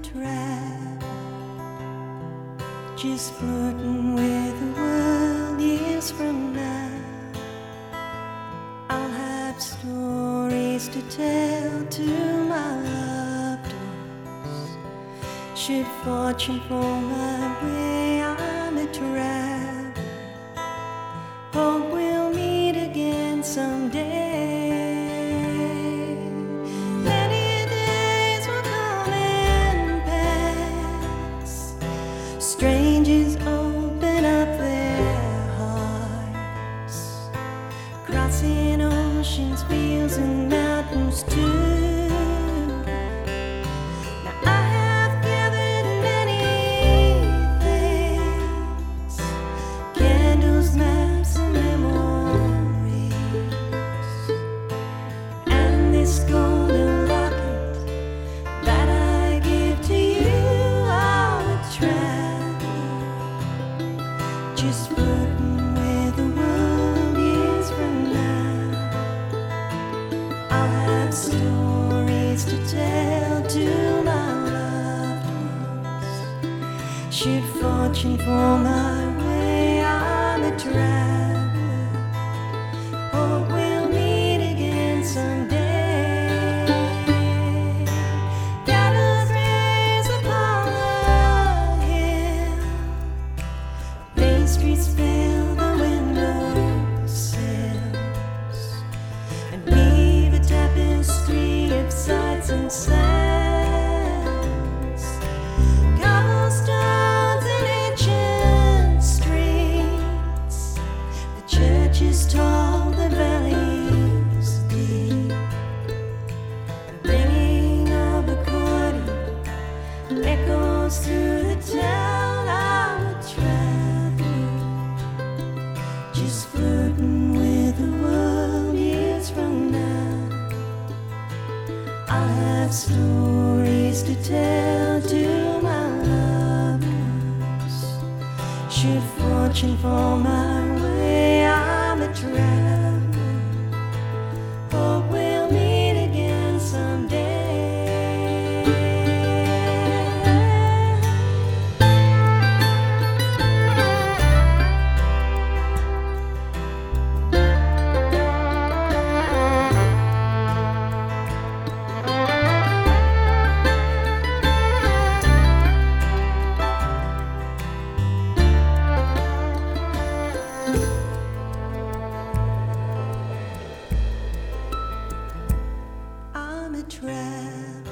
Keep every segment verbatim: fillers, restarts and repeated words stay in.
trap, just flirting with the world. Years from now, I'll have stories to tell to my loved ones. Should fortune fall my way, I'm a traveler. Hope we'll meet again someday. Strangers open up their hearts, crossing oceans, fields, and mountains too. Now I have gathered many things, candles, maps, and memories, and this golden locket that I give to you. I'm a traveler, just flirting with the world. Years from now, I'll have stories to tell to my loved ones. Should fortune fall my way, I'm a traveler. Hope we'll meet again someday. Gallows raised upon the hill, Main streets fill the windowsills, and weave a tapestry of sights and sounds. Cobblestones and ancient streets, the church is tall, the valleys deep, and ringing of accordion echoes through the town. I'm a traveler, just flirting with the world. Years from now, I'll have stories to tell to my loved ones. Should fortune fall my way, I'm a traveler. Hope we'll meet again someday. I'm a trap,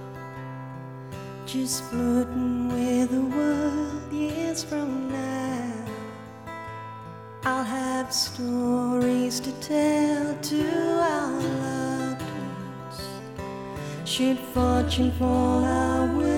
just flirting with the world. Years from now, I'll have stories to tell to our loved ones. Should fortune fall our way,